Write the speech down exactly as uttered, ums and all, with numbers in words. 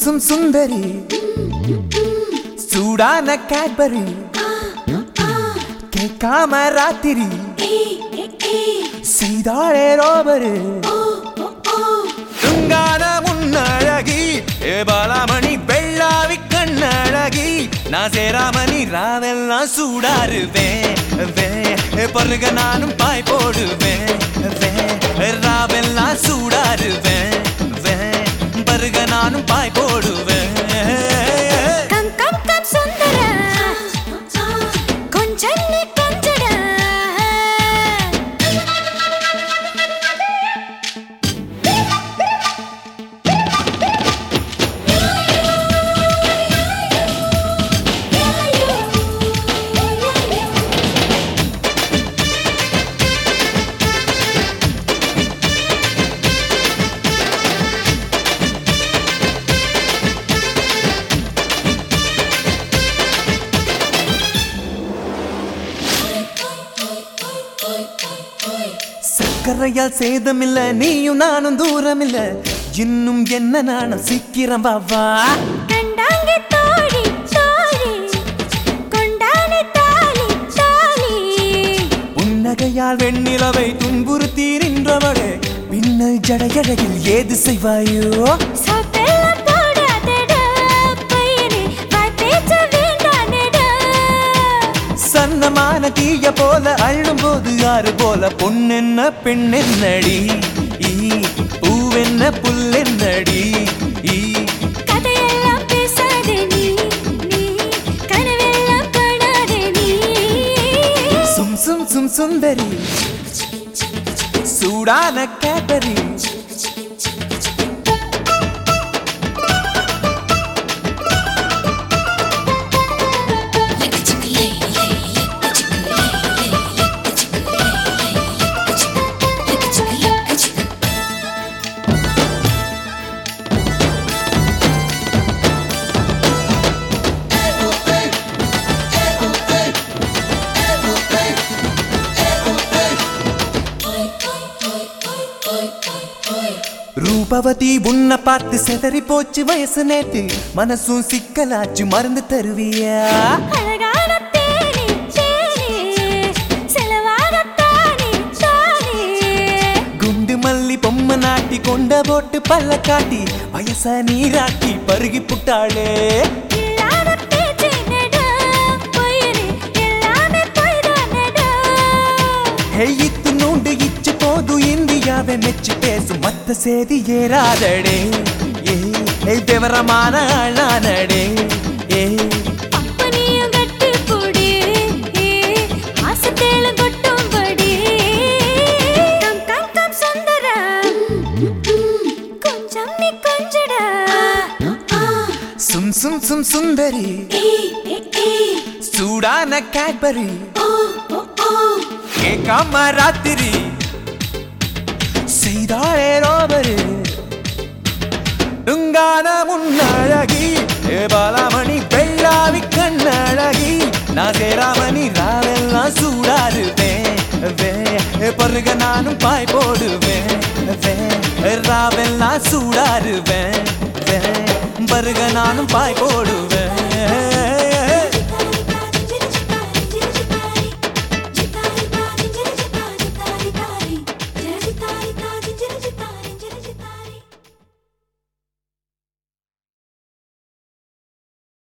சும் சுந்தரி சூடான கேட்பரி கேட்காம ராத்திரி செய்தாளே ரோபரு துங்கான முன்னழகி ஏ பாலாமணி வெள்ளாவி கண்ணழகி நான் சேராமணி ராவெல்லாம் சூடாருவேன் பருக நானும் பாய் போடுவேன் ராவெல்லாம் சூடாருவேன் பருக நானும் பாய் போடுவேன் சக்கரையால் சேதமில்ல நீயும் நானும் தூரமில்ல இன்னும் என்ன நானும் சீக்கிரம் பாவா கண்டாங்க தோழி தோழி கொண்டானே தாலி தாலி புன்னகையால் வெண்ணிலவை துன்புறுத்தி நின்றவளே பின்னல் ஜடையழகில் ஏது செய்வாயோ சன்னமான தீய போல அள்ளும் போது யாரு போல பொண்ணென்ன பெண்ணென்னடி பூவென்ன புல்லென்னடி கதையெல்லாம் பேசாதே நீ நீ கனவெல்லாம் காணாதே நீ சும் சும் சும் சுந்தரி சூடான கேட்பரி ரூபவதி உன்னை பார்த்து செதறி போச்சு வயசு நேத்து மனசும் சிக்கலாச்சு மருந்து தருவியா குண்டு மல்லி பொம்மை நாட்டி கொண்ட போட்டு பல்ல காட்டி வயச நீராட்டி பருகி புட்டாளே இத்து நூண்டு இச்சு போது இந்தியாவை மெச்சு பேசும் மத்த சேதி ஏறாதடே ஏ விவரமான ஆளானடே ஏ அப்பனியும் கட்டி போடி ஆசத்தேல கொட்டும்படி கம் கம் கம் சுந்தரா கொஞ்சம் நீ கொஞ்சடா சும் சும் சும் சுந்தரி சூடான கேட்பரி கேட்காம ராத்திரி செய்தாளே ரோபரு துங்கான முன்னழகி ஏ பாலாமணி வெள்ளாவி கண்ணழகி நான் சேராமணி ராவெல்லாம் சூடாருவேன் பருக நானும் பாய் போடுவேன் ராவெல்லாம் சூடாருவேன் பருக நானும் பாய் போடுவேன்